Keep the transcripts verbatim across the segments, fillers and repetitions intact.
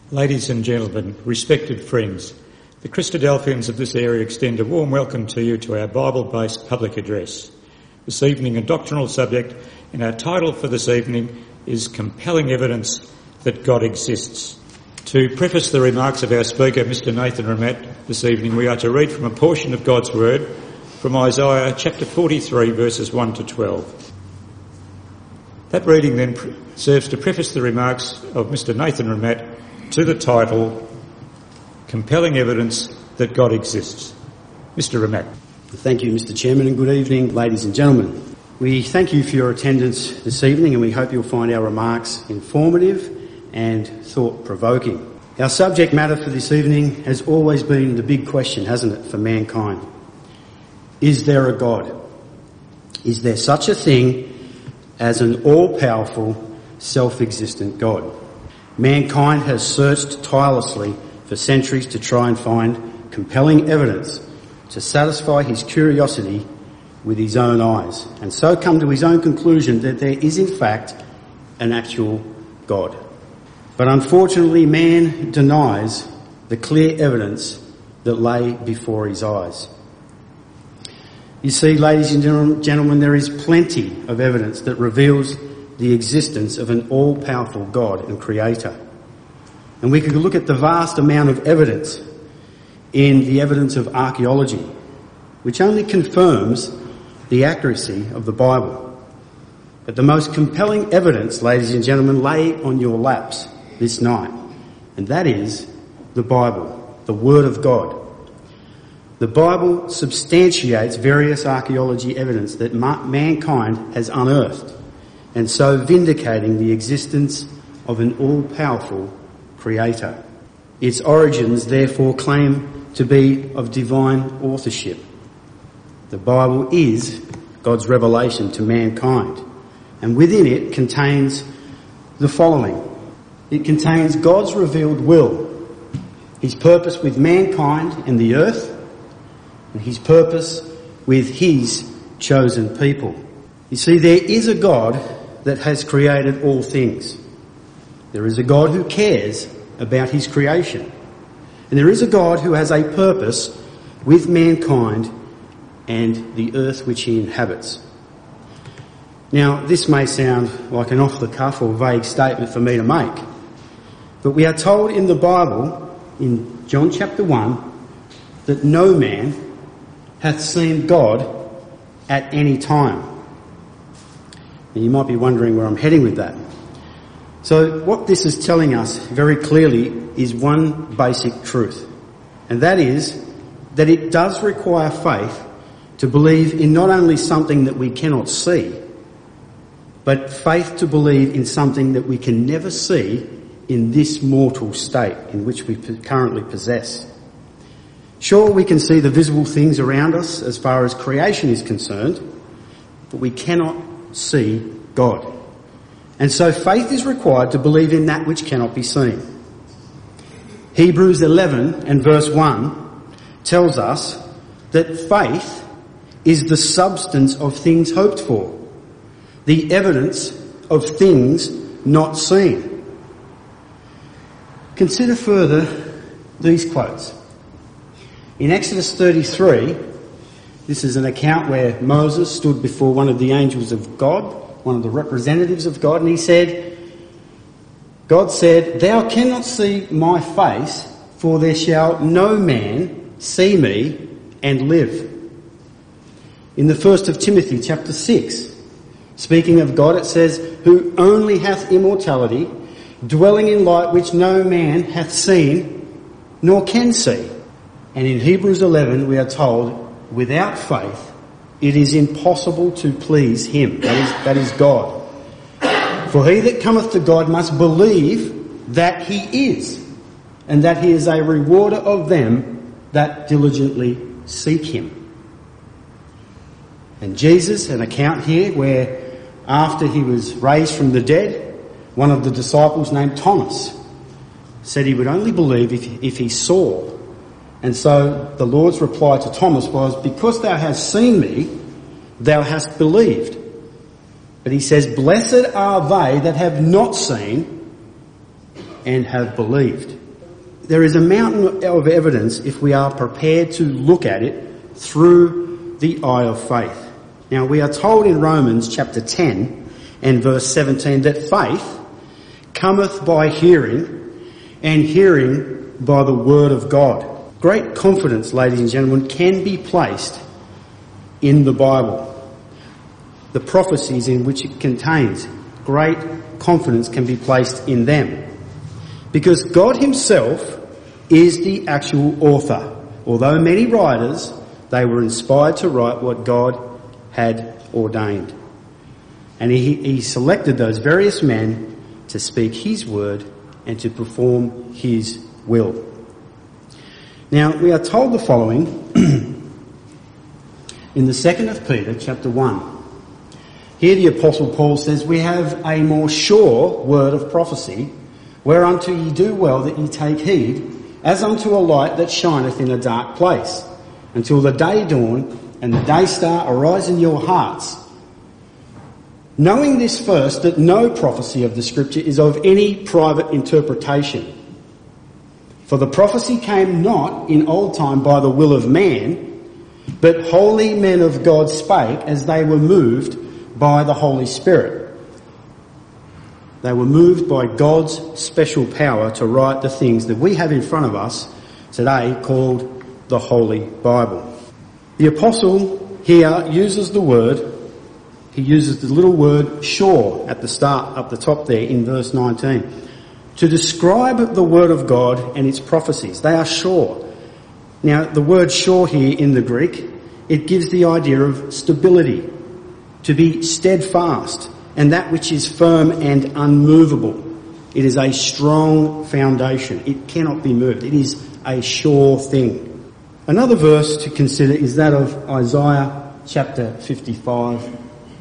Ladies and gentlemen, respected friends, the Christadelphians of this area extend a warm welcome to you to our Bible-based public address. This evening, a doctrinal subject, and our title for this evening is Compelling Evidence that God Exists. To preface the remarks of our speaker, Mister Nathan Ramat, this evening, we are to read from a portion of God's Word from Isaiah chapter forty-three, verses one to twelve. That reading then pre- serves to preface the remarks of Mister Nathan Ramat to the title, Compelling Evidence that God Exists. Mister Ramat. Thank you, Mister Chairman, and good evening, ladies and gentlemen. We thank you for your attendance this evening, and we hope you'll find our remarks informative and thought-provoking. Our subject matter for this evening has always been the big question, hasn't it, for mankind? Is there a God? Is there such a thing as an all-powerful, self-existent God? Mankind has searched tirelessly for centuries to try and find compelling evidence to satisfy his curiosity with his own eyes, and so come to his own conclusion that there is in fact an actual God. But unfortunately, man denies the clear evidence that lay before his eyes. You see, ladies and gentlemen, there is plenty of evidence that reveals the existence of an all-powerful God and Creator. And we could look at the vast amount of evidence in the evidence of archaeology, which only confirms the accuracy of the Bible. But the most compelling evidence, ladies and gentlemen, lay on your laps this night, and that is the Bible, the Word of God. The Bible substantiates various archaeology evidence that ma- mankind has unearthed, and so vindicating the existence of an all-powerful Creator. Its origins therefore claim to be of divine authorship. The Bible is God's revelation to mankind, and within it contains the following. It contains God's revealed will, his purpose with mankind and the earth, and his purpose with his chosen people. You see, there is a God that has created all things. There is a God who cares about his creation. And there is a God who has a purpose with mankind and the earth which he inhabits. Now, this may sound like an off-the-cuff or vague statement for me to make, but we are told in the Bible, in John chapter one, that no man hath seen God at any time. And you might be wondering where I'm heading with that. So what this is telling us very clearly is one basic truth, and that is that it does require faith to believe in not only something that we cannot see, but faith to believe in something that we can never see in this mortal state in which we currently possess. Sure, we can see the visible things around us as far as creation is concerned, but we cannot see God. And so faith is required to believe in that which cannot be seen. Hebrews eleven and verse one tells us that faith is the substance of things hoped for, the evidence of things not seen. Consider further these quotes. In Exodus thirty-three, this is an account where Moses stood before one of the angels of God, one of the representatives of God, and he said, God said, "Thou cannot see my face, for there shall no man see me and live." In the first of Timothy chapter six, speaking of God, it says, "Who only hath immortality, dwelling in light which no man hath seen, nor can see." And in Hebrews eleven we are told, without faith it is impossible to please him. That is, that is God. For he that cometh to God must believe that he is, and that he is a rewarder of them that diligently seek him. And Jesus, an account here where after he was raised from the dead, one of the disciples named Thomas said he would only believe if, if he saw. And so the Lord's reply to Thomas was, "Because thou hast seen me, thou hast believed." But he says, "Blessed are they that have not seen and have believed." there is a mountain of evidence if we are prepared to look at it through the eye of faith. Now, we are told in Romans chapter ten and verse seventeen that faith cometh by hearing, and hearing by the word of God. Great confidence, ladies and gentlemen, can be placed in the Bible. The prophecies in which it contains, great confidence can be placed in them. Because God himself is the actual author. Although many writers, they were inspired to write what God had ordained. And he, he selected those various men to speak his word and to perform his will. Now, we are told the following in the second of Peter, chapter one. Here the Apostle Paul says, we have a more sure word of prophecy, whereunto ye do well that ye take heed, as unto a light that shineth in a dark place, until the day dawn and the day star arise in your hearts. Knowing this first, that no prophecy of the Scripture is of any private interpretation. For the prophecy came not in old time by the will of man, but holy men of God spake as they were moved by the Holy Spirit. They were moved by God's special power to write the things that we have in front of us today called the Holy Bible. The Apostle here uses the word, he uses the little word sure at the start, up the top there in verse nineteen, to describe the word of God and its prophecies. They are sure. Now, the word sure here in the Greek, it gives the idea of stability, to be steadfast, and that which is firm and unmovable. It is a strong foundation. It cannot be moved. It is a sure thing. Another verse to consider is that of Isaiah chapter fifty-five.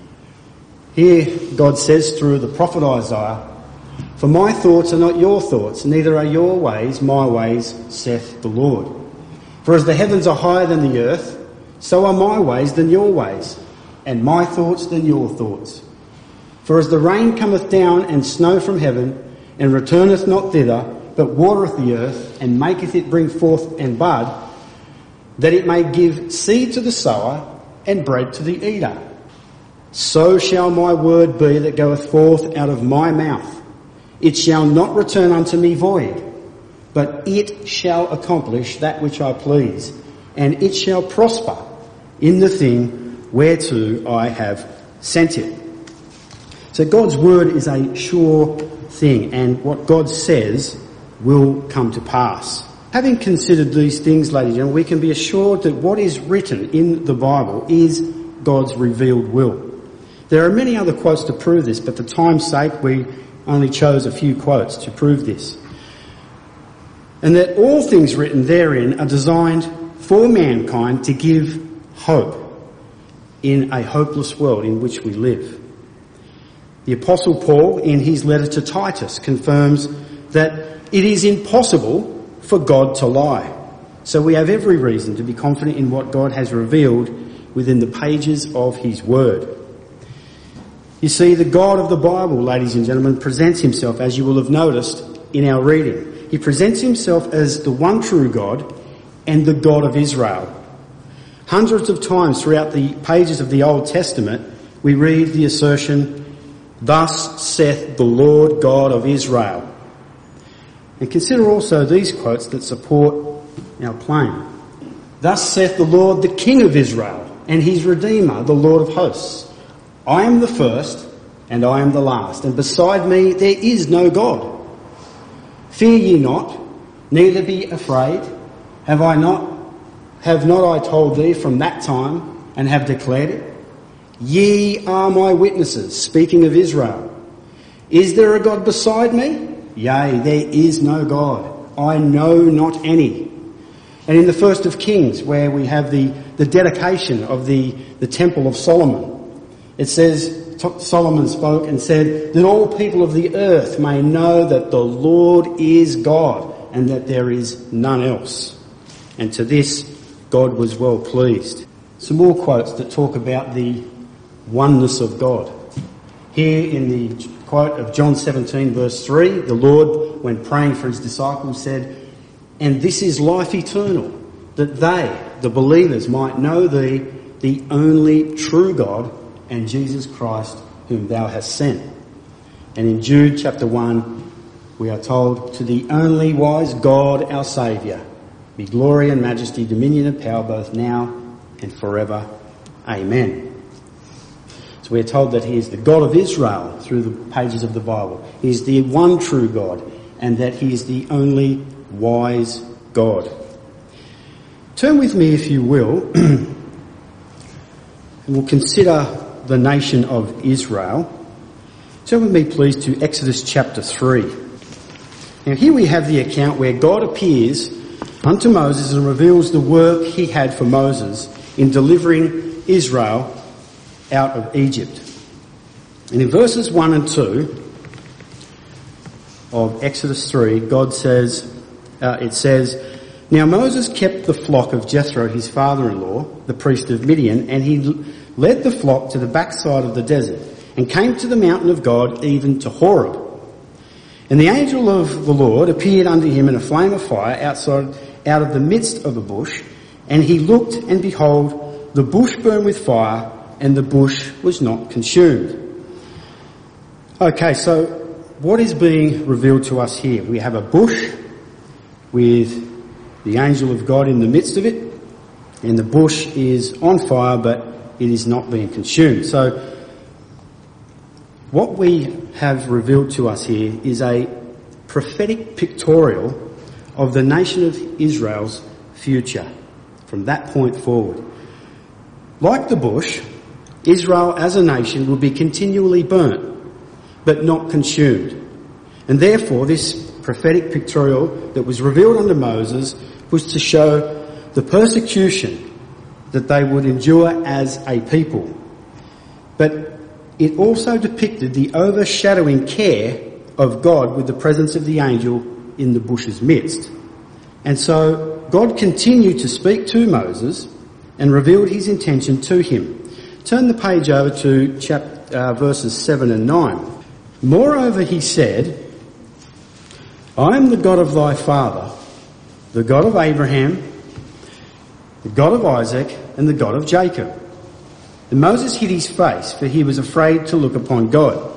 Here God says through the prophet Isaiah, for my thoughts are not your thoughts, neither are your ways my ways, saith the Lord. For as the heavens are higher than the earth, so are my ways than your ways, and my thoughts than your thoughts. For as the rain cometh down and snow from heaven, and returneth not thither, but watereth the earth, and maketh it bring forth and bud, that it may give seed to the sower, and bread to the eater. So shall my word be that goeth forth out of my mouth. It shall not return unto me void, but it shall accomplish that which I please, and it shall prosper in the thing whereto I have sent it. So God's word is a sure thing, and what God says will come to pass. Having considered these things, ladies and gentlemen, we can be assured that what is written in the Bible is God's revealed will. There are many other quotes to prove this, but for time's sake we only chose a few quotes to prove this. And that all things written therein are designed for mankind to give hope in a hopeless world in which we live. The Apostle Paul, in his letter to Titus, confirms that it is impossible for God to lie. So we have every reason to be confident in what God has revealed within the pages of his word. You see, the God of the Bible, ladies and gentlemen, presents himself, as you will have noticed in our reading. He presents himself as the one true God and the God of Israel. Hundreds of times throughout the pages of the Old Testament, we read the assertion, thus saith the Lord God of Israel. And consider also these quotes that support our claim. Thus saith the Lord, the King of Israel, and his Redeemer, the Lord of hosts. I am the first, and I am the last, and beside me there is no God. Fear ye not, neither be afraid. Have I not, have not I told thee from that time, and have declared it? Ye are my witnesses, speaking of Israel. Is there a God beside me? Yea, there is no God. I know not any. And in the first of Kings, where we have the, the dedication of the, the Temple of Solomon, it says, Solomon spoke and said, that all people of the earth may know that the Lord is God and that there is none else. And to this, God was well pleased. Some more quotes that talk about the oneness of God. Here in the quote of John seventeen verse three, the Lord, when praying for his disciples, said, And this is life eternal, that they, the believers, might know thee, the only true God, and Jesus Christ, whom thou hast sent. And in Jude chapter one, we are told, to the only wise God, our Saviour, be glory and majesty, dominion and power, both now and forever. Amen. So we're told that he is the God of Israel through the pages of the Bible. He is the one true God, and that he is the only wise God. Turn with me, if you will, and we'll consider the nation of Israel. Turn with me, please, to Exodus chapter three. Now here we have the account where God appears unto Moses and reveals the work he had for Moses in delivering Israel out of Egypt. And in verses one and two of Exodus three, God says, uh, it says, Now Moses kept the flock of Jethro, his father-in-law, the priest of Midian, and he led the flock to the backside of the desert and came to the mountain of God, even to Horeb. And the angel of the Lord appeared unto him in a flame of fire outside, out of the midst of a bush, and he looked, and behold, the bush burned with fire, and the bush was not consumed. Okay, so what is being revealed to us here? We have a bush with the angel of God in the midst of it, and the bush is on fire, but it is not being consumed. So what we have revealed to us here is a prophetic pictorial of the nation of Israel's future from that point forward. Like the bush, Israel as a nation will be continually burnt, but not consumed. And therefore this prophetic pictorial that was revealed unto Moses was to show the persecution that they would endure as a people. But it also depicted the overshadowing care of God with the presence of the angel in the bush's midst. And so God continued to speak to Moses and revealed his intention to him. Turn the page over to chapter, uh, verses seven and nine. Moreover, he said, I am the God of thy father, the God of Abraham, the God of Isaac, and the God of Jacob. And Moses hid his face, for he was afraid to look upon God.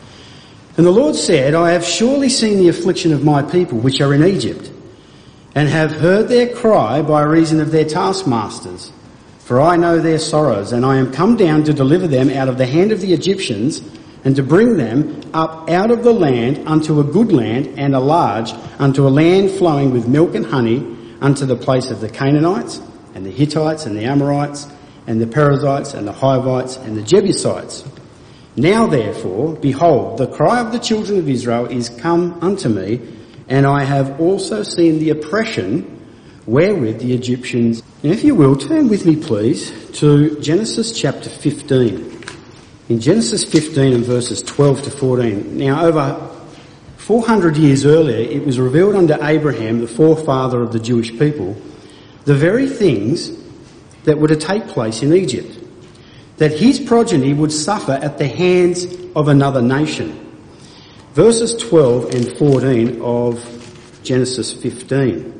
And the Lord said, I have surely seen the affliction of my people which are in Egypt, and have heard their cry by reason of their taskmasters. For I know their sorrows, and I am come down to deliver them out of the hand of the Egyptians, and to bring them up out of the land unto a good land and a large, unto a land flowing with milk and honey, unto the place of the Canaanites, and the Hittites, and the Amorites, and the Perizzites, and the Hivites, and the Jebusites. Now therefore, behold, the cry of the children of Israel is come unto me, and I have also seen the oppression wherewith the Egyptians... Now if you will, turn with me please to Genesis chapter fifteen. In Genesis fifteen and verses twelve to fourteen. Now over four hundred years earlier, it was revealed unto Abraham, the forefather of the Jewish people, the very things that were to take place in Egypt, that his progeny would suffer at the hands of another nation. Verses twelve and fourteen of Genesis fifteen.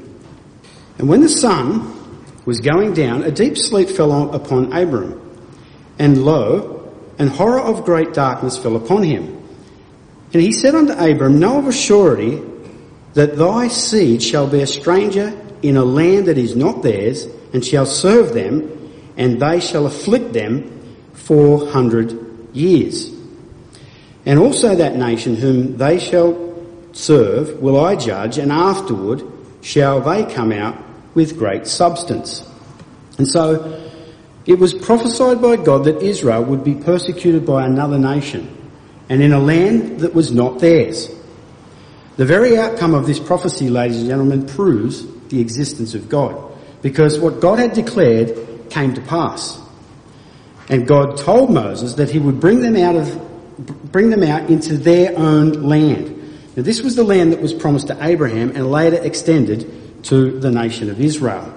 And when the sun was going down, a deep sleep fell on, upon Abram, and lo, and horror of great darkness fell upon him. And he said unto Abram, Know of a surety that thy seed shall be a stranger in a land that is not theirs, and shall serve them, and they shall afflict them four hundred years. And also that nation whom they shall serve will I judge, and afterward shall they come out with great substance. And so it was prophesied by God that Israel would be persecuted by another nation, and in a land that was not theirs. The very outcome of this prophecy, ladies and gentlemen, proves the existence of God, because what God had declared came to pass. And God told Moses that he would bring them out of, bring them out into their own land. Now this was the land that was promised to Abraham and later extended to the nation of Israel.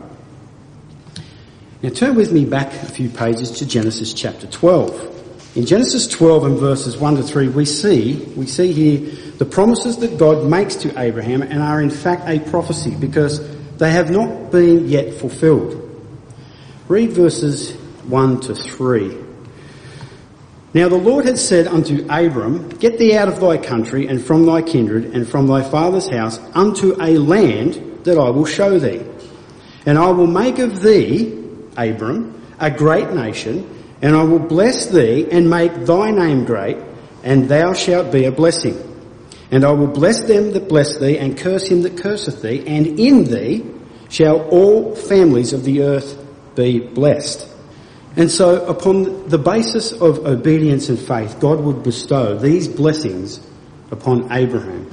Now turn with me back a few pages to Genesis chapter twelve. In Genesis twelve and verses one to three, we see, we see here the promises that God makes to Abraham and are in fact a prophecy because they have not been yet fulfilled. Read verses one to three. Now the Lord had said unto Abram, Get thee out of thy country and from thy kindred and from thy father's house unto a land that I will show thee. And I will make of thee, Abram, a great nation, and I will bless thee and make thy name great, and thou shalt be a blessing. And I will bless them that bless thee, and curse him that curseth thee, and in thee shall all families of the earth be blessed. And so upon the basis of obedience and faith, God would bestow these blessings upon Abraham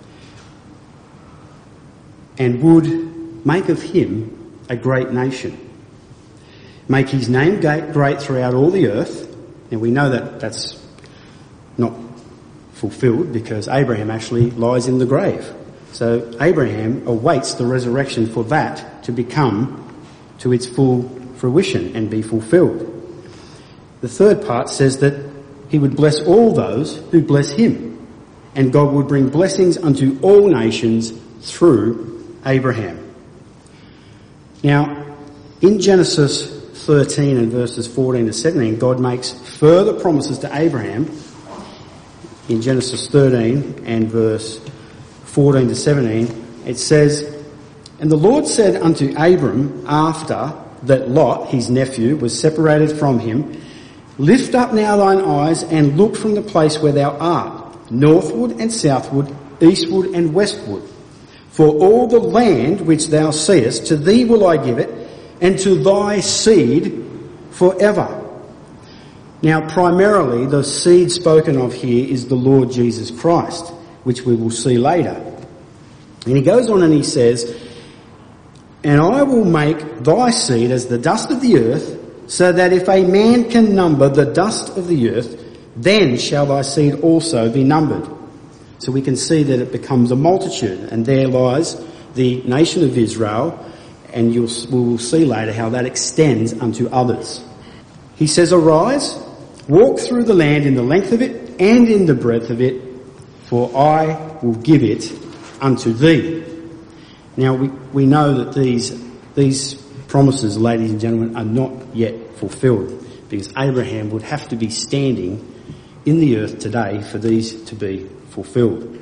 and would make of him a great nation. Make his name great throughout all the earth. And we know that that's not fulfilled because Abraham actually lies in the grave. So Abraham awaits the resurrection for that to become to its full fruition and be fulfilled. The third part says that he would bless all those who bless him, and God would bring blessings unto all nations through Abraham. Now, in Genesis thirteen and verses fourteen to seventeen, God makes further promises to Abraham. In Genesis thirteen and verse fourteen to seventeen, it says, And the Lord said unto Abram after that Lot, his nephew, was separated from him, Lift up now thine eyes and look from the place where thou art, northward and southward, eastward and westward. For all the land which thou seest, to thee will I give it, and to thy seed forever. Now primarily the seed spoken of here is the Lord Jesus Christ, which we will see later. And he goes on and he says, And I will make thy seed as the dust of the earth, so that if a man can number the dust of the earth, then shall thy seed also be numbered. So we can see that it becomes a multitude, and there lies the nation of Israel, and you'll, we will see later how that extends unto others. He says, Arise, walk through the land in the length of it and in the breadth of it, for I will give it unto thee. Now we, we know that these, these promises, ladies and gentlemen, are not yet fulfilled, because Abraham would have to be standing in the earth today for these to be fulfilled.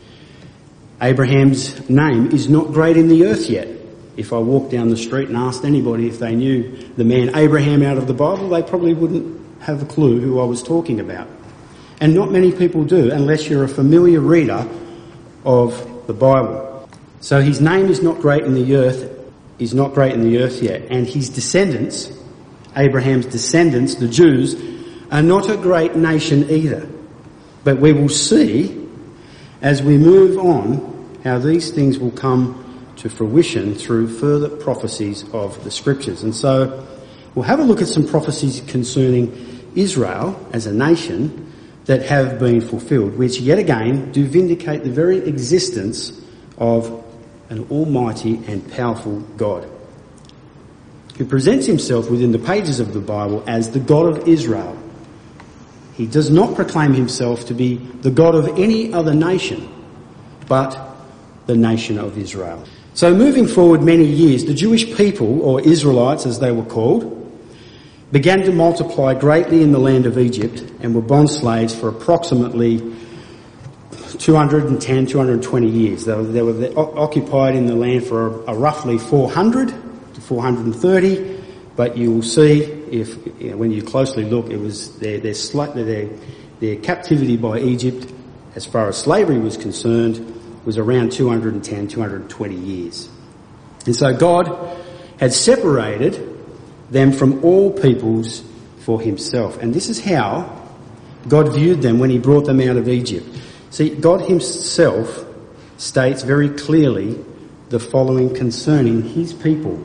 Abraham's name is not great in the earth yet. If I walked down the street and asked anybody if they knew the man Abraham out of the Bible, they probably wouldn't have a clue who I was talking about. And not many people do, unless you're a familiar reader of the Bible. So his name is not great in the earth, is not great in the earth yet. And his descendants, Abraham's descendants, the Jews, are not a great nation either. But we will see as we move on how these things will come to fruition through further prophecies of the scriptures. And so we'll have a look at some prophecies concerning Israel as a nation that have been fulfilled, which yet again do vindicate the very existence of an almighty and powerful God, who presents himself within the pages of the Bible as the God of Israel. He does not proclaim himself to be the God of any other nation, but the nation of Israel. So moving forward many years, the Jewish people, or Israelites as they were called, began to multiply greatly in the land of Egypt and were bond slaves for approximately two hundred ten, two hundred twenty years. They were, they were occupied in the land for a, a roughly four hundred to four hundred thirty, but you will see if you know, when you closely look, it was their their, slightly, their their captivity by Egypt, as far as slavery was concerned, was around two hundred ten, two hundred twenty years. And so God had separated them from all peoples for himself. And this is how God viewed them when he brought them out of Egypt. See, God himself states very clearly the following concerning his people.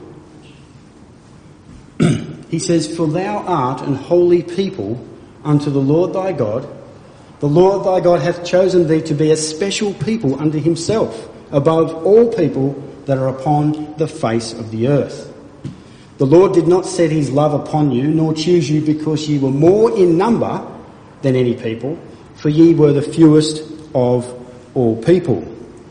He says, For thou art an holy people unto the Lord thy God. The Lord thy God hath chosen thee to be a special people unto himself, above all people that are upon the face of the earth. The Lord did not set his love upon you, nor choose you because ye were more in number than any people, for ye were the fewest of all people.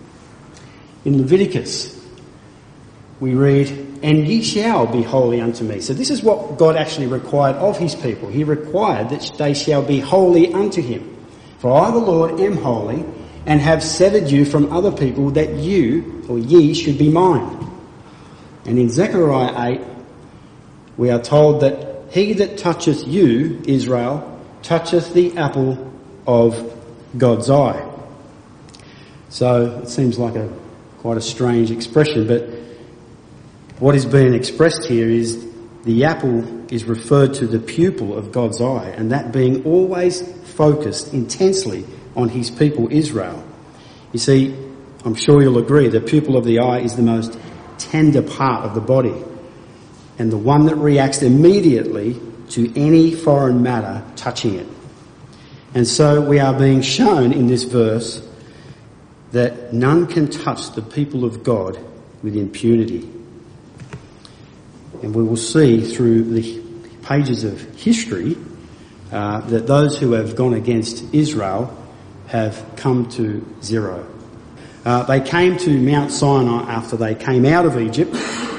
In Leviticus, we read, "And ye shall be holy unto me." So this is what God actually required of his people. He required that they shall be holy unto him. "For I, the Lord, am holy, and have severed you from other people, that you, or ye, should be mine." And in Zechariah eight, we are told that "He that toucheth you, Israel, toucheth the apple of God's eye." So it seems like a quite a strange expression, but what is being expressed here is the apple is referred to the pupil of God's eye, and that being always focused intensely on his people Israel. You see, I'm sure you'll agree, the pupil of the eye is the most tender part of the body, and the one that reacts immediately to any foreign matter touching it. And so we are being shown in this verse that none can touch the people of God with impunity. And we will see through the pages of history uh, that those who have gone against Israel have come to zero. Uh, they came to Mount Sinai after they came out of Egypt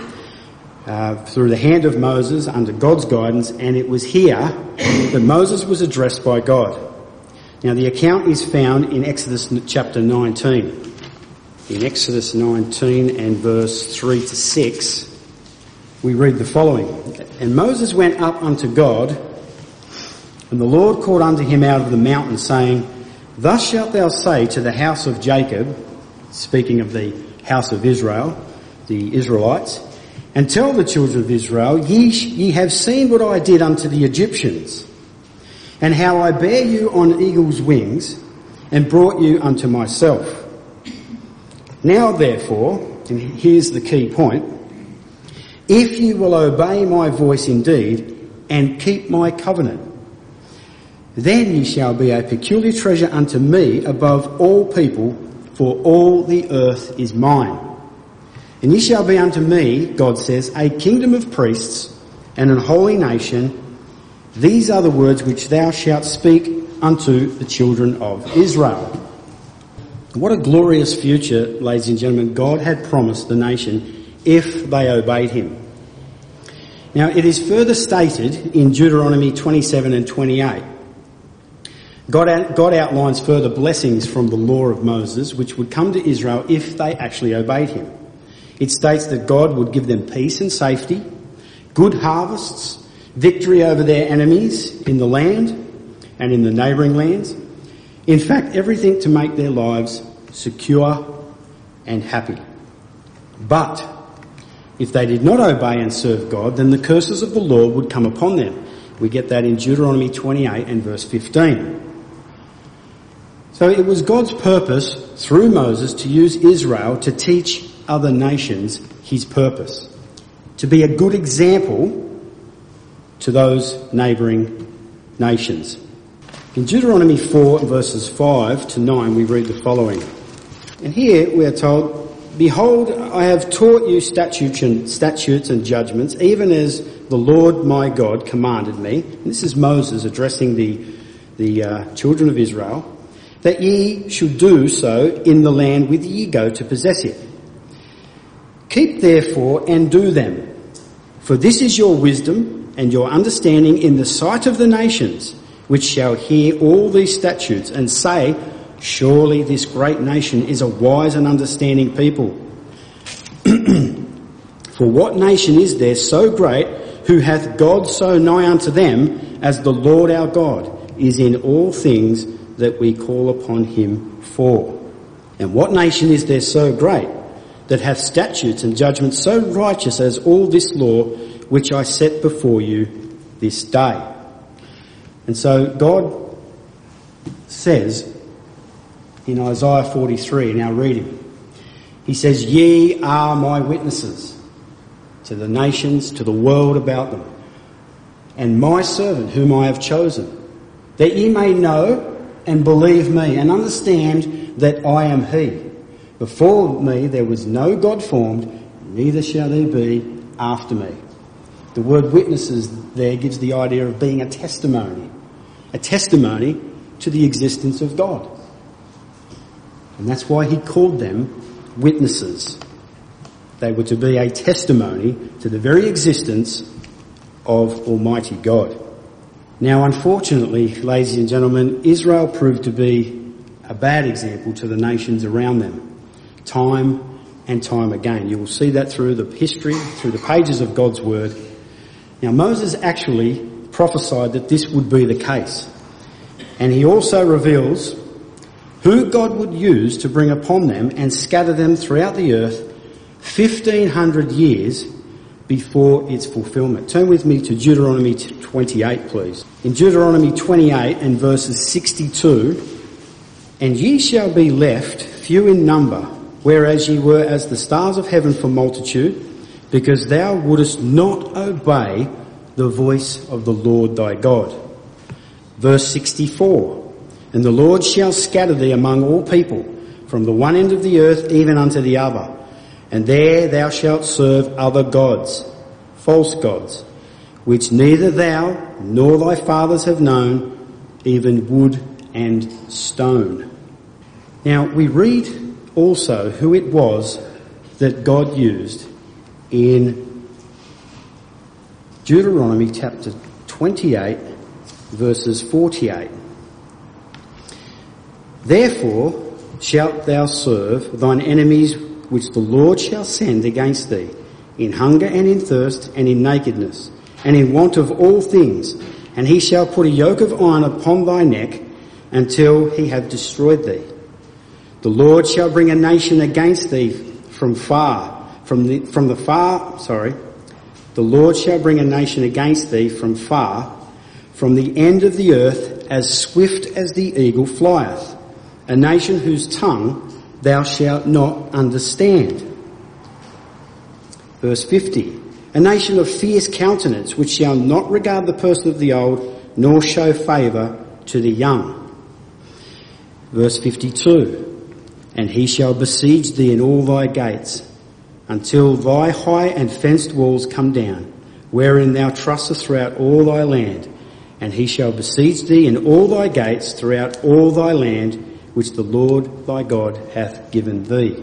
uh, through the hand of Moses under God's guidance, and it was here that Moses was addressed by God. Now the account is found in Exodus chapter nineteen. In Exodus nineteen and verse three to six, we read the following. "And Moses went up unto God, and the Lord called unto him out of the mountain, saying, Thus shalt thou say to the house of Jacob," speaking of the house of Israel, the Israelites, "and tell the children of Israel, ye, ye have seen what I did unto the Egyptians, and how I bare you on eagle's wings, and brought you unto myself. Now therefore," and here's the key point, "if you will obey my voice indeed, and keep my covenant, then ye shall be a peculiar treasure unto me above all people, for all the earth is mine. And ye shall be unto me," God says, "a kingdom of priests and an holy nation. These are the words which thou shalt speak unto the children of Israel." What a glorious future, ladies and gentlemen, God had promised the nation if they obeyed him. Now it is further stated in Deuteronomy twenty-seven and twenty-eight. God, out, God outlines further blessings from the law of Moses which would come to Israel if they actually obeyed him. It states that God would give them peace and safety, good harvests, victory over their enemies in the land and in the neighbouring lands. In fact, everything to make their lives secure and happy. But if they did not obey and serve God, then the curses of the Lord would come upon them. We get that in Deuteronomy twenty-eight and verse fifteen. So it was God's purpose through Moses to use Israel to teach other nations his purpose, to be a good example to those neighbouring nations. In Deuteronomy four verses five to nine we read the following. And here we are told, "Behold, I have taught you statutes and, statutes and judgments, even as the Lord my God commanded me." And this is Moses addressing the, the uh, children of Israel. "That ye should do so in the land whither ye go to possess it. Keep therefore and do them, for this is your wisdom and your understanding in the sight of the nations, which shall hear all these statutes and say, Surely this great nation is a wise and understanding people. For what nation is there so great, who hath God so nigh unto them, as the Lord our God is in all things that we call upon him for? And what nation is there so great, that hath statutes and judgments so righteous as all this law, which I set before you this day?" And so God says in Isaiah forty-three, in our reading, he says, "Ye are my witnesses to the nations, to the world about them, and my servant whom I have chosen, that ye may know and believe me, and understand that I am he. Before me there was no God formed, neither shall there be after me." The word witnesses there gives the idea of being a testimony, a testimony to the existence of God. And that's why he called them witnesses. They were to be a testimony to the very existence of Almighty God. Now, unfortunately, ladies and gentlemen, Israel proved to be a bad example to the nations around them, time and time again. You will see that through the history, through the pages of God's Word. Now, Moses actually prophesied that this would be the case. And he also reveals who God would use to bring upon them and scatter them throughout the earth fifteen hundred years before its fulfilment. Turn with me to Deuteronomy twenty-eight, please. In Deuteronomy twenty-eight and verses sixty-two, "And ye shall be left few in number, whereas ye were as the stars of heaven for multitude, because thou wouldest not obey the voice of the Lord thy God." Verse sixty-four, "And the Lord shall scatter thee among all people, from the one end of the earth even unto the other. And there thou shalt serve other gods, false gods, which neither thou nor thy fathers have known, even wood and stone." Now we read also who it was that God used in Deuteronomy chapter twenty-eight, verses forty-eight. "Therefore shalt thou serve thine enemies which the Lord shall send against thee, in hunger and in thirst and in nakedness, and in want of all things. And he shall put a yoke of iron upon thy neck until he have destroyed thee. The Lord shall bring a nation against thee from far, from the, from the far, sorry. The Lord shall bring a nation against thee from far, from the end of the earth, as swift as the eagle flieth, a nation whose tongue thou shalt not understand." Verse fifty, "A nation of fierce countenance, which shall not regard the person of the old, nor show favour to the young." Verse fifty-two, "And he shall besiege thee in all thy gates, until thy high and fenced walls come down, wherein thou trustest throughout all thy land. And he shall besiege thee in all thy gates throughout all thy land, which the Lord thy God hath given thee."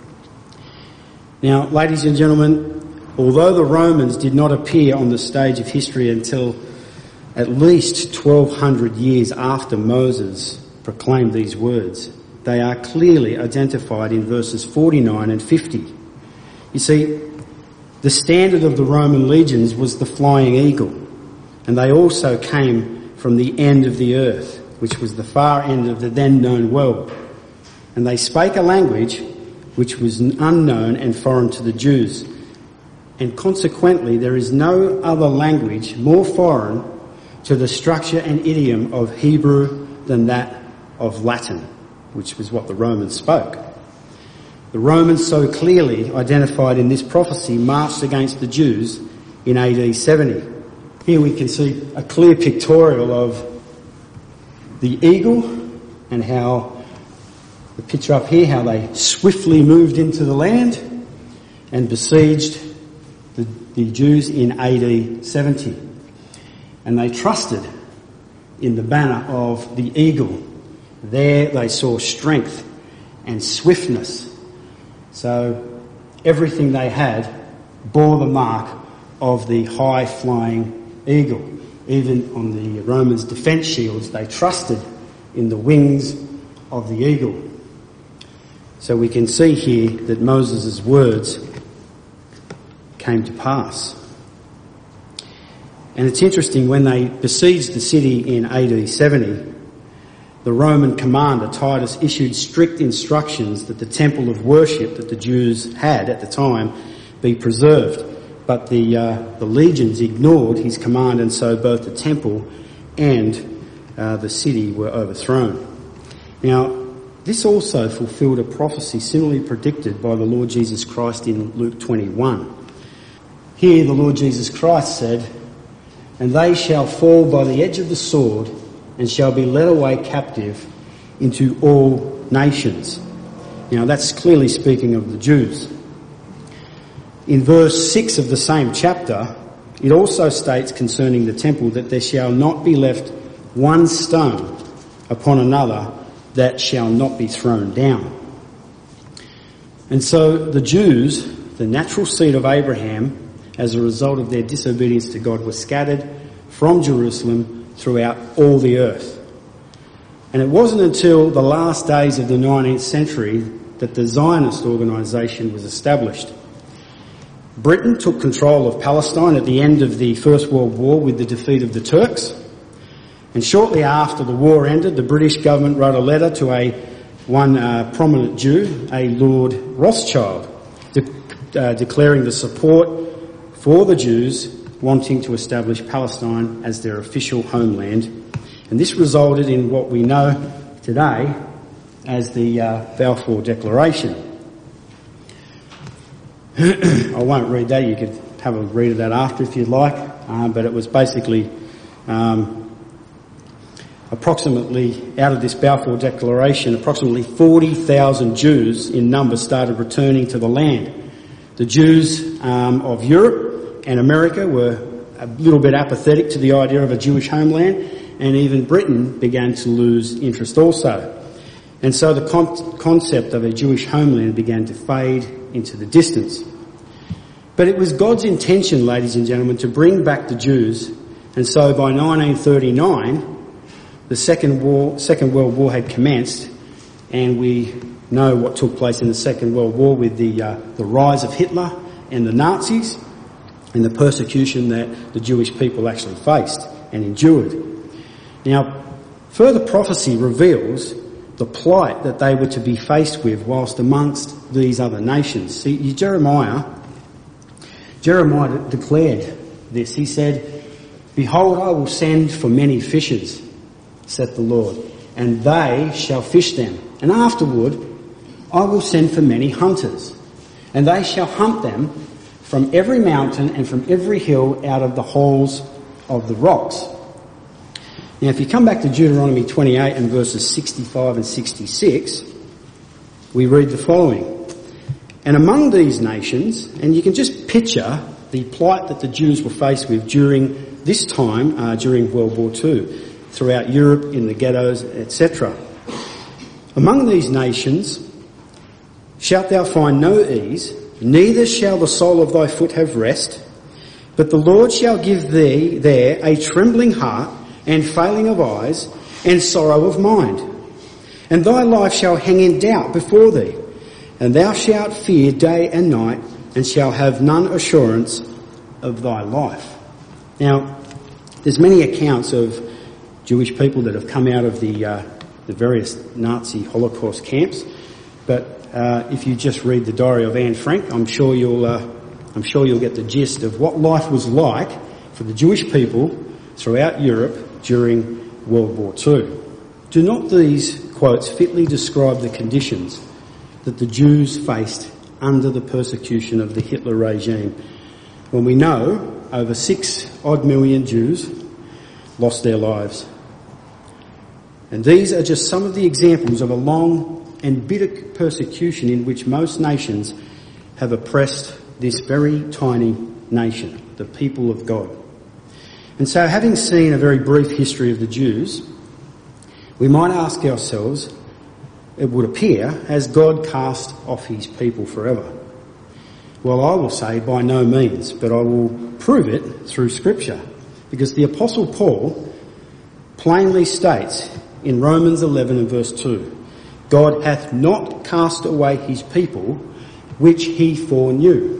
Now, ladies and gentlemen, although the Romans did not appear on the stage of history until at least twelve hundred years after Moses proclaimed these words, they are clearly identified in verses forty-nine and fifty. You see, the standard of the Roman legions was the flying eagle, and they also came from the end of the earth, which was the far end of the then known world. And they spake a language which was unknown and foreign to the Jews. And consequently, there is no other language more foreign to the structure and idiom of Hebrew than that of Latin, which was what the Romans spoke. The Romans, so clearly identified in this prophecy, marched against the Jews in A D seventy. Here we can see a clear pictorial of the eagle and how, the picture up here, how they swiftly moved into the land and besieged the, the Jews in A D seventy. And they trusted in the banner of the eagle. There they saw strength and swiftness. So everything they had bore the mark of the high-flying eagle. Even on the Romans' defence shields, they trusted in the wings of the eagle. So we can see here that Moses' words came to pass. And it's interesting, when they besieged the city in A D seventy, the Roman commander Titus issued strict instructions that the temple of worship that the Jews had at the time be preserved. But the uh, the legions ignored his command, and so both the temple and uh, the city were overthrown. Now, this also fulfilled a prophecy similarly predicted by the Lord Jesus Christ in Luke twenty-one. Here the Lord Jesus Christ said, "And they shall fall by the edge of the sword, and shall be led away captive into all nations." Now, that's clearly speaking of the Jews. In verse six of the same chapter, it also states concerning the temple that there shall not be left one stone upon another that shall not be thrown down. And so the Jews, the natural seed of Abraham, as a result of their disobedience to God, were scattered from Jerusalem throughout all the earth. And it wasn't until the last days of the nineteenth century that the Zionist organisation was established. Britain took control of Palestine at the end of the First World War with the defeat of the Turks. And shortly after the war ended, the British government wrote a letter to a one uh, prominent Jew, a Lord Rothschild, de- uh, declaring the support for the Jews wanting to establish Palestine as their official homeland. And this resulted in what we know today as the uh, Balfour Declaration. I won't read that. You could have a read of that after if you'd like. Uh, but it was basically um, approximately, out of this Balfour Declaration, approximately forty thousand Jews in number started returning to the land. The Jews um, of Europe and America were a little bit apathetic to the idea of a Jewish homeland, and even Britain began to lose interest also. And so the con- concept of a Jewish homeland began to fade into the distance. But it was God's intention, ladies and gentlemen, to bring back the Jews, and so by nineteen thirty-nine, the Second War, Second World War had commenced, and we know what took place in the Second World War with the uh, the rise of Hitler and the Nazis, and the persecution that the Jewish people actually faced and endured. Now, further prophecy reveals the plight that they were to be faced with whilst amongst these other nations. See, Jeremiah, Jeremiah declared this. He said, "Behold, I will send for many fishers, saith the Lord, and they shall fish them. And afterward, I will send for many hunters, and they shall hunt them from every mountain and from every hill out of the holes of the rocks." Now, if you come back to Deuteronomy twenty-eight and verses sixty-five and sixty-six, we read the following. "And among these nations," and you can just picture the plight that the Jews were faced with during this time, uh, during World War Two, throughout Europe, in the ghettos, et cetera. "Among these nations shalt thou find no ease, neither shall the sole of thy foot have rest, but the Lord shall give thee there a trembling heart, and failing of eyes, and sorrow of mind. And thy life shall hang in doubt before thee, and thou shalt fear day and night, and shall have none assurance of thy life." Now, there's many accounts of Jewish people that have come out of the uh, the various Nazi Holocaust camps, but uh, if you just read the diary of Anne Frank, I'm sure you'll uh, I'm sure you'll get the gist of what life was like for the Jewish people throughout Europe during World War Two. Do not these quotes fitly describe the conditions that the Jews faced under the persecution of the Hitler regime, when we know over six odd million Jews lost their lives? And these are just some of the examples of a long and bitter persecution in which most nations have oppressed this very tiny nation, the people of God. And so, having seen a very brief history of the Jews, we might ask ourselves, it would appear, has God cast off his people forever? Well, I will say by no means, but I will prove it through Scripture, because the Apostle Paul plainly states in Romans eleven and verse two, "God hath not cast away his people, which he foreknew."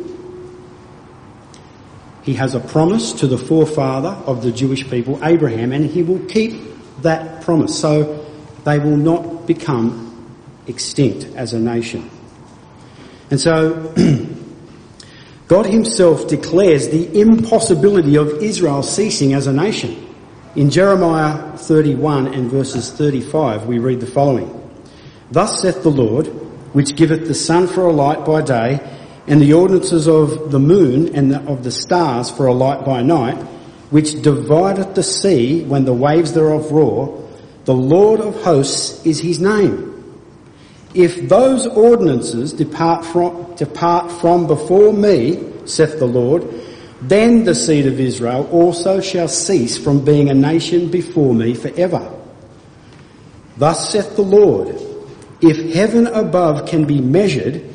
He has a promise to the forefather of the Jewish people, Abraham, and he will keep that promise. So they will not become extinct as a nation. And so God himself declares the impossibility of Israel ceasing as a nation. In Jeremiah thirty-one and verses thirty-five, we read the following. "Thus saith the Lord, which giveth the sun for a light by day, and the ordinances of the moon and the, of the stars for a light by night, which divideth the sea when the waves thereof roar, the Lord of hosts is his name. If those ordinances depart from, depart from before me, saith the Lord, then the seed of Israel also shall cease from being a nation before me forever. Thus saith the Lord, if heaven above can be measured,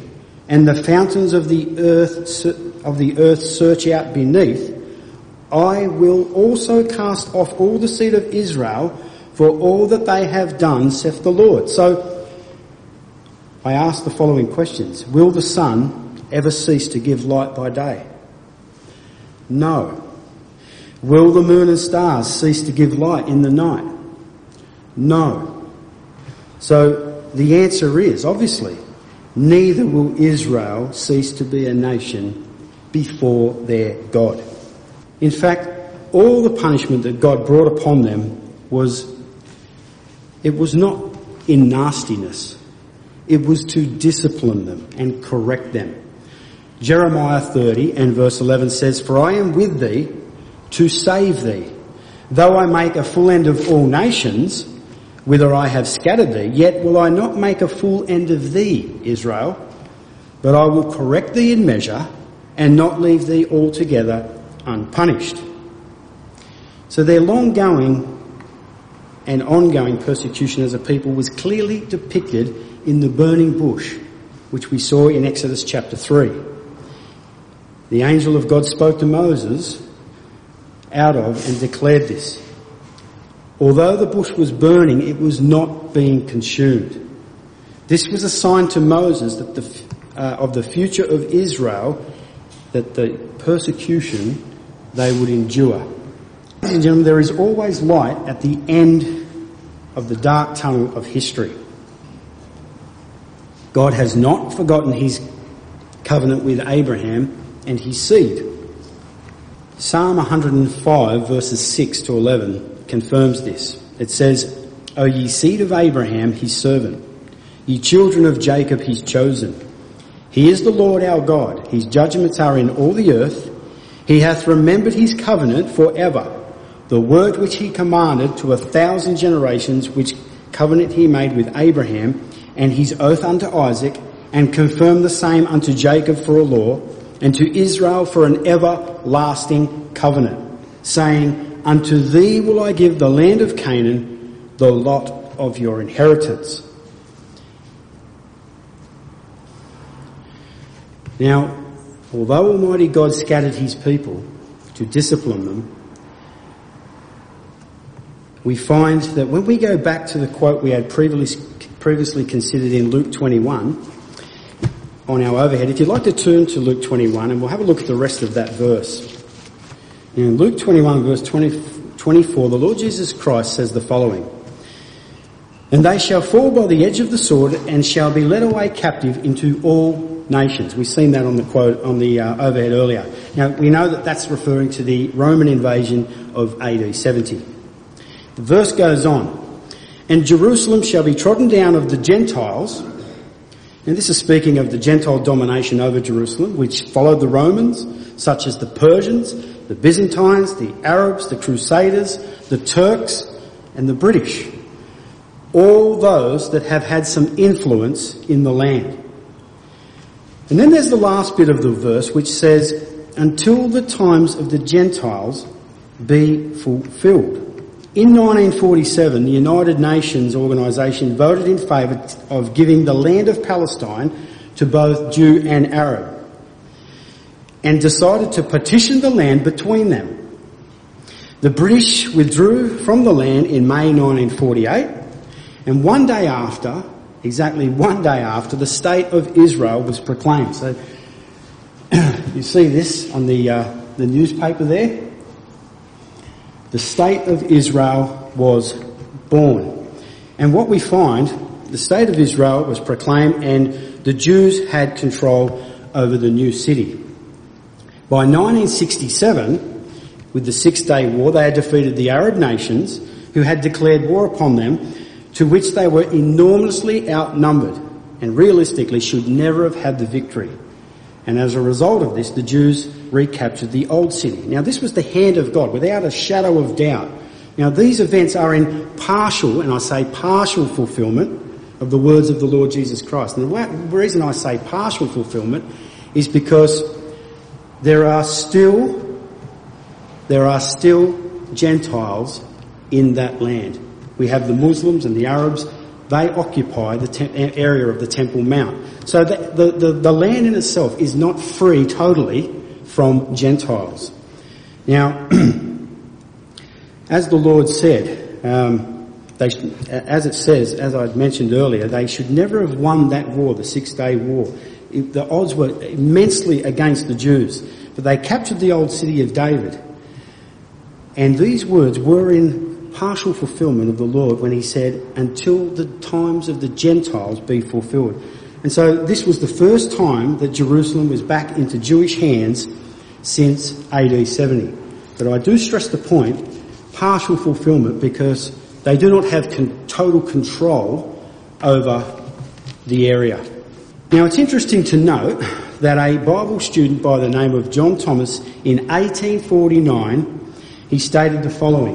and the fountains of the earth of the earth search out beneath, I will also cast off all the seed of Israel for all that they have done, saith the Lord. So I ask the following questions. Will the sun ever cease to give light by day? No. Will the moon and stars cease to give light in the night? No. So the answer is, obviously, neither will Israel cease to be a nation before their God. In fact, all the punishment that God brought upon them was, it was not in nastiness. It was to discipline them and correct them. Jeremiah thirty and verse eleven says, For I am with thee to save thee. Though I make a full end of all nations, whither I have scattered thee, yet will I not make a full end of thee, Israel, but I will correct thee in measure and not leave thee altogether unpunished. So their long-going and ongoing persecution as a people was clearly depicted in the burning bush, which we saw in Exodus chapter three. The angel of God spoke to Moses out of and declared this. Although the bush was burning, it was not being consumed. This was a sign to Moses that the, uh, of the future of Israel, that the persecution they would endure. Ladies and gentlemen, there is always light at the end of the dark tunnel of history. God has not forgotten his covenant with Abraham and his seed. Psalm one hundred five verses six to eleven confirms this. It says, O ye seed of Abraham, his servant, ye children of Jacob, his chosen. He is the Lord our God. His judgments are in all the earth. He hath remembered his covenant for ever, the word which he commanded to a thousand generations, which covenant he made with Abraham, and his oath unto Isaac, and confirmed the same unto Jacob for a law, and to Israel for an everlasting covenant, saying, Unto thee will I give the land of Canaan, the lot of your inheritance. Now, although Almighty God scattered his people to discipline them, we find that when we go back to the quote we had previously, previously considered in Luke twenty-one, on our overhead, if you'd like to turn to Luke twenty-one, and we'll have a look at the rest of that verse. Now, in Luke twenty-one, verse twenty, twenty-four, the Lord Jesus Christ says the following, And they shall fall by the edge of the sword, and shall be led away captive into all nations. We've seen that on the quote on the uh, overhead earlier. Now, we know that that's referring to the Roman invasion of A D seventy. The verse goes on, And Jerusalem shall be trodden down of the Gentiles. And this is speaking of the Gentile domination over Jerusalem, which followed the Romans, such as the Persians, the Byzantines, the Arabs, the Crusaders, the Turks, and the British. All those that have had some influence in the land. And then there's the last bit of the verse which says, Until the times of the Gentiles be fulfilled. In nineteen forty-seven, the United Nations organisation voted in favour of giving the land of Palestine to both Jew and Arab, and decided to partition the land between them. The British withdrew from the land in May nineteen forty-eight, and one day after, exactly one day after, the State of Israel was proclaimed. So you see this on the uh, the newspaper there. The State of Israel was born. And what we find, the State of Israel was proclaimed and the Jews had control over the new city. By nineteen sixty-seven, with the Six-Day War, they had defeated the Arab nations who had declared war upon them, to which they were enormously outnumbered and realistically should never have had the victory. And as a result of this, the Jews recaptured the old city. Now, this was the hand of God, without a shadow of doubt. Now, these events are in partial, and I say partial fulfilment of the words of the Lord Jesus Christ. And the reason I say partial fulfilment is because there are still, there are still Gentiles in that land. We have the Muslims and the Arabs, they occupy the te- area of the Temple Mount. So the, the, the, the land in itself is not free totally from Gentiles. Now, as the Lord said, um, they, as it says, as I mentioned earlier, they should never have won that war, the Six-Day War. It, the odds were immensely against the Jews, but they captured the old city of David. And these words were in partial fulfillment of the Lord when he said, until the times of the Gentiles be fulfilled. And so this was the first time that Jerusalem was back into Jewish hands since A D seventy. But I do stress the point, partial fulfillment, because they do not have con- total control over the area. Now it's interesting to note that a Bible student by the name of John Thomas in eighteen forty-nine, he stated the following.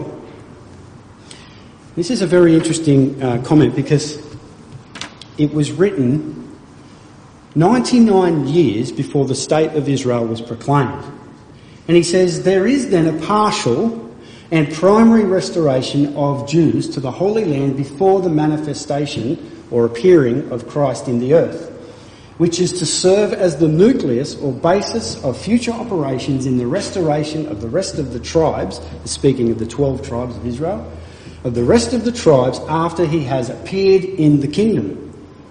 This is a very interesting uh, comment because it was written ninety-nine years before the State of Israel was proclaimed. And he says, there is then a partial and primary restoration of Jews to the Holy Land before the manifestation or appearing of Christ in the earth, which is to serve as the nucleus or basis of future operations in the restoration of the rest of the tribes, speaking of the twelve tribes of Israel, of the rest of the tribes after he has appeared in the kingdom.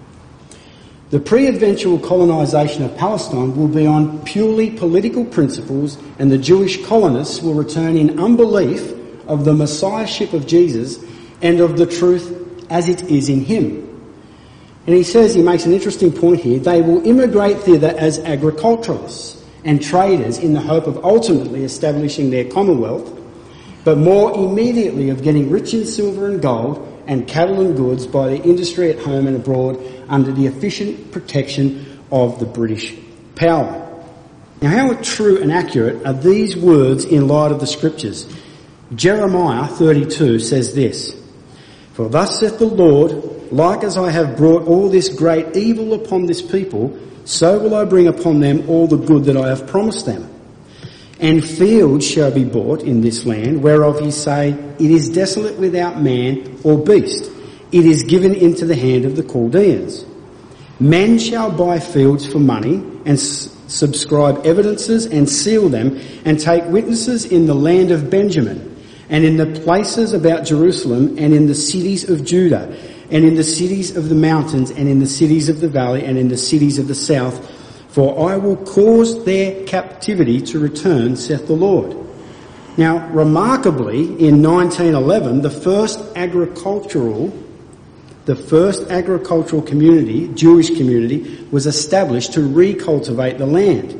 The pre-eventual colonisation of Palestine will be on purely political principles, and the Jewish colonists will return in unbelief of the messiahship of Jesus and of the truth as it is in him. And he says, he makes an interesting point here, they will immigrate thither as agriculturalists and traders in the hope of ultimately establishing their commonwealth, but more immediately of getting rich in silver and gold and cattle and goods by the industry at home and abroad under the efficient protection of the British power. Now, how true and accurate are these words in light of the scriptures? Jeremiah thirty-two says this, for thus saith the Lord, like as I have brought all this great evil upon this people, so will I bring upon them all the good that I have promised them. And fields shall be bought in this land, whereof ye say, it is desolate without man or beast. It is given into the hand of the Chaldeans. Men shall buy fields for money, and s- subscribe evidences, and seal them, and take witnesses in the land of Benjamin, and in the places about Jerusalem, and in the cities of Judah, and in the cities of the mountains, and in the cities of the valley, and in the cities of the south, for I will cause their captivity to return, saith the Lord. Now, remarkably, in nineteen eleven, the first agricultural, the first agricultural community, Jewish community, was established to recultivate the land.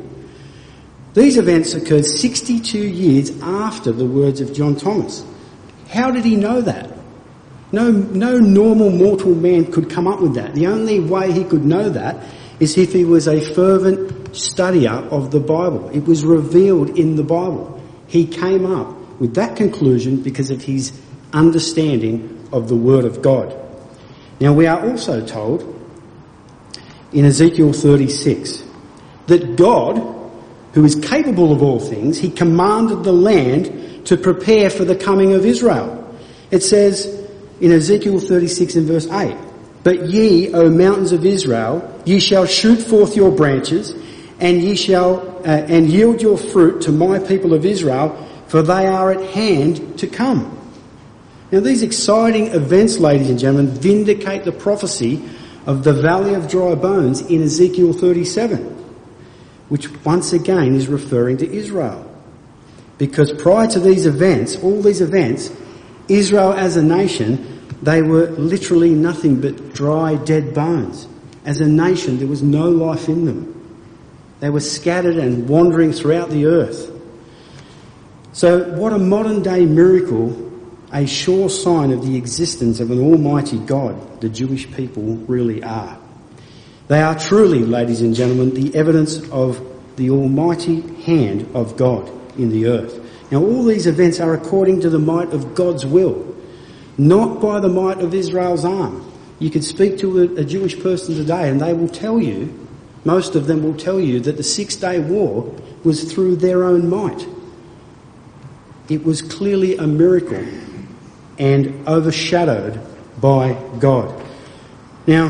These events occurred sixty-two years after the words of John Thomas. How did he know that? No, no normal mortal man could come up with that. The only way he could know that is if he was a fervent studier of the Bible. It was revealed in the Bible. He came up with that conclusion because of his understanding of the Word of God. Now, we are also told in Ezekiel thirty-six that God, who is capable of all things, he commanded the land to prepare for the coming of Israel. It says in Ezekiel thirty-six and verse eight, but ye, O mountains of Israel, ye shall shoot forth your branches, and ye shall uh, and yield your fruit to my people of Israel, for they are at hand to come. Now, these exciting events, ladies and gentlemen, vindicate the prophecy of the valley of dry bones in Ezekiel thirty-seven, which once again is referring to Israel. Because prior to these events, all these events, Israel as a nation, they were literally nothing but dry, dead bones. As a nation, there was no life in them. They were scattered and wandering throughout the earth. So what a modern day miracle, a sure sign of the existence of an almighty God the Jewish people really are. They are truly, ladies and gentlemen, the evidence of the almighty hand of God in the earth. Now, all these events are according to the might of God's will, not by the might of Israel's arm. You could speak to a, a Jewish person today and they will tell you, most of them will tell you, that the Six-Day War was through their own might. It was clearly a miracle and overshadowed by God. Now,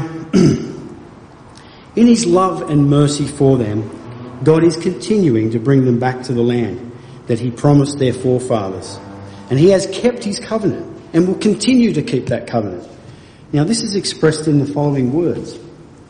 in his love and mercy for them, God is continuing to bring them back to the land that he promised their forefathers. And he has kept his covenant and will continue to keep that covenant. Now, this is expressed in the following words.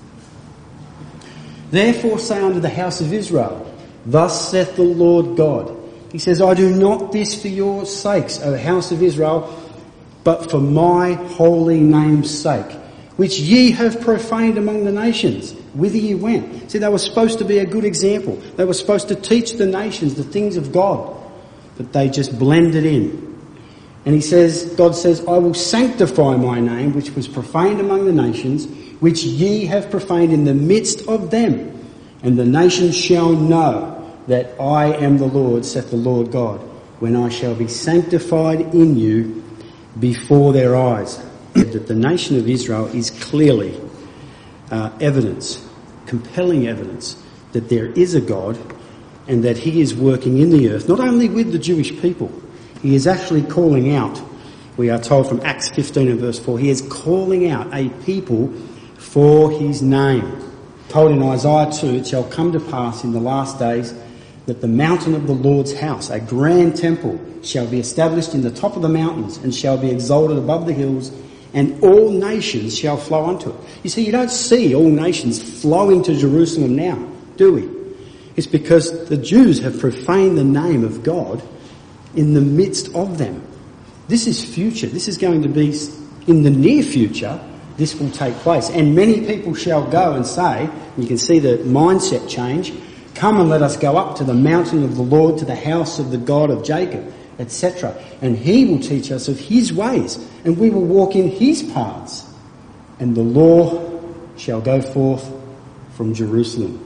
Therefore say unto the house of Israel, thus saith the Lord God. He says, I do not this for your sakes, O house of Israel, but for my holy name's sake, which ye have profaned among the nations, whither ye went. See, they were supposed to be a good example. They were supposed to teach the nations the things of God, but they just blended in. And he says, God says, I will sanctify my name, which was profaned among the nations, which ye have profaned in the midst of them. And the nations shall know that I am the Lord, saith the Lord God, when I shall be sanctified in you before their eyes. That the nation of Israel is clearly uh, evidence, compelling evidence, that there is a God and that he is working in the earth, not only with the Jewish people. He is actually calling out, we are told from Acts fifteen and verse four, he is calling out a people for his name. Told in Isaiah two, it shall come to pass in the last days that the mountain of the Lord's house, a grand temple, shall be established in the top of the mountains and shall be exalted above the hills, and all nations shall flow unto it. You see, you don't see all nations flowing to Jerusalem now, do we? It's because the Jews have profaned the name of God in the midst of them. This is future. This is going to be in the near future. This will take place. And many people shall go and say, you can see the mindset change, come and let us go up to the mountain of the Lord, to the house of the God of Jacob, et cetera. And he will teach us of his ways, and we will walk in his paths. And the law shall go forth from Jerusalem.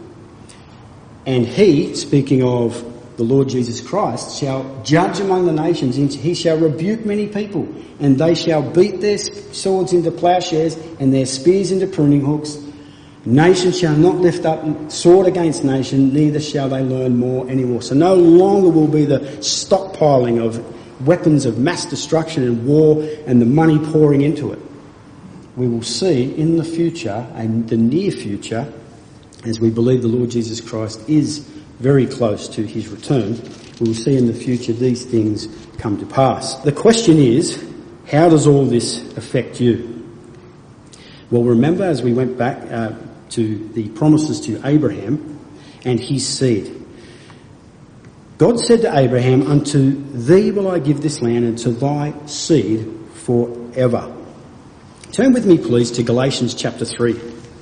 And he, speaking of the Lord Jesus Christ, shall judge among the nations. He shall rebuke many people, and they shall beat their swords into plowshares and their spears into pruning hooks. Nation shall not lift up sword against nation, neither shall they learn more anymore. So no longer will be the stockpiling of weapons of mass destruction and war and the money pouring into it. We will see in the future, and the near future, as we believe the Lord Jesus Christ is very close to his return, we will see in the future these things come to pass. The question is, how does all this affect you? Well, remember, as we went back uh, to the promises to Abraham and his seed. God said to Abraham, unto thee will I give this land, and to thy seed forever. Turn with me, please, to Galatians chapter three.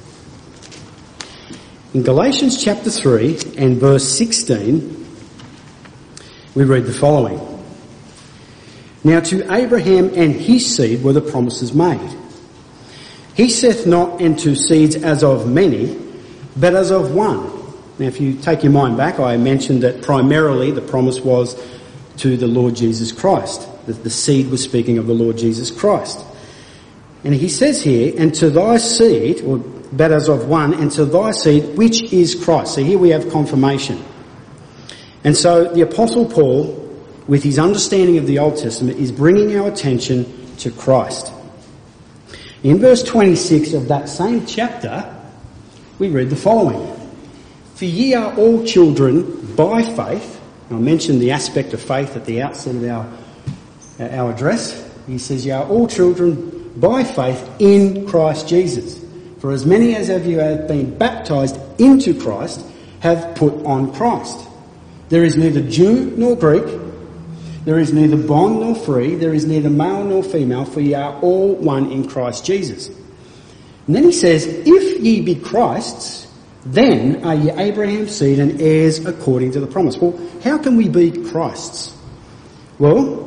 In Galatians chapter three and verse sixteen, we read the following. Now to Abraham and his seed were the promises made. He saith not unto seeds as of many, but as of one. Now if you take your mind back, I mentioned that primarily the promise was to the Lord Jesus Christ. That the seed was speaking of the Lord Jesus Christ. And he says here, and to thy seed, or but as of one, and to thy seed, which is Christ. So here we have confirmation. And so the Apostle Paul, with his understanding of the Old Testament, is bringing our attention to Christ. In verse twenty-six of that same chapter, we read the following. For ye are all children by faith. I mentioned the aspect of faith at the outset of our, our address. He says, ye are all children by faith in Christ Jesus. For as many as of you have been baptized into Christ have put on Christ. There is neither Jew nor Greek. There is neither bond nor free. There is neither male nor female, for ye are all one in Christ Jesus. And then he says, if ye be Christ's, then are ye Abraham's seed and heirs according to the promise. Well, how can we be Christ's? Well,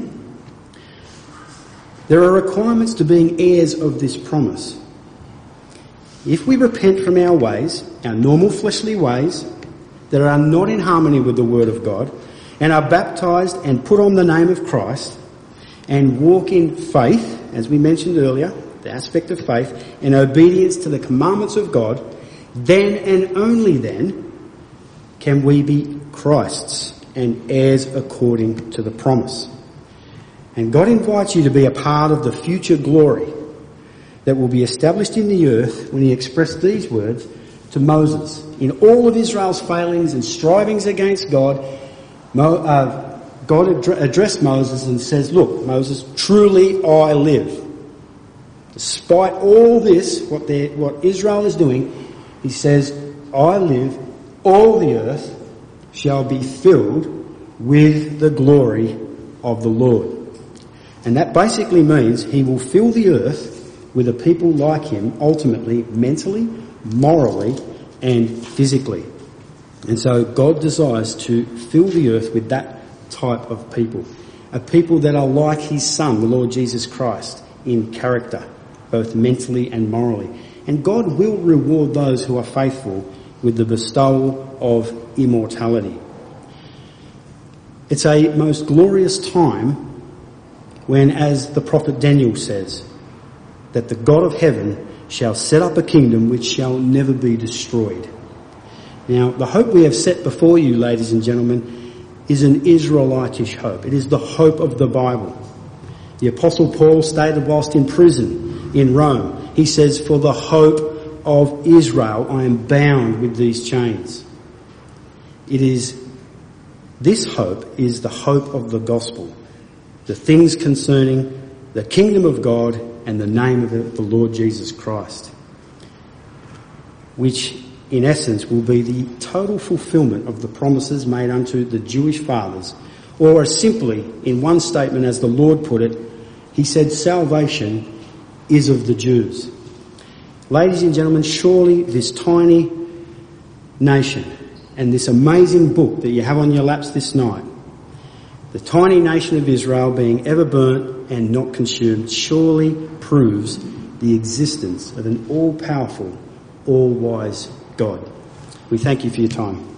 there are requirements to being heirs of this promise. If we repent from our ways, our normal fleshly ways, that are not in harmony with the Word of God, and are baptised and put on the name of Christ, and walk in faith, as we mentioned earlier, the aspect of faith, and obedience to the commandments of God, then and only then can we be Christ's and heirs according to the promise. And God invites you to be a part of the future glory that will be established in the earth when he expressed these words to Moses. In all of Israel's failings and strivings against God, Mo, uh, God ad- addressed Moses and says, look, Moses, truly I live. Despite all this, what, what Israel is doing, he says, I live, all the earth shall be filled with the glory of the Lord. And that basically means he will fill the earth with a people like him, ultimately, mentally, morally, and physically. And so God desires to fill the earth with that type of people. A people that are like his Son, the Lord Jesus Christ, in character, both mentally and morally. And God will reward those who are faithful with the bestowal of immortality. It's a most glorious time when, as the prophet Daniel says, that the God of heaven shall set up a kingdom which shall never be destroyed. Now, the hope we have set before you, ladies and gentlemen, is an Israelitish hope. It is the hope of the Bible. The Apostle Paul stated whilst in prison in Rome, he says, for the hope of Israel I am bound with these chains. It is, this hope is the hope of the gospel, the things concerning the kingdom of God and the name of the Lord Jesus Christ, which in essence will be the total fulfilment of the promises made unto the Jewish fathers, or as simply in one statement as the Lord put it, he said salvation is of the Jews. Ladies and gentlemen, surely this tiny nation and this amazing book that you have on your laps this night, the tiny nation of Israel being ever burnt and not consumed, surely proves the existence of an all-powerful, all-wise God. We thank you for your time.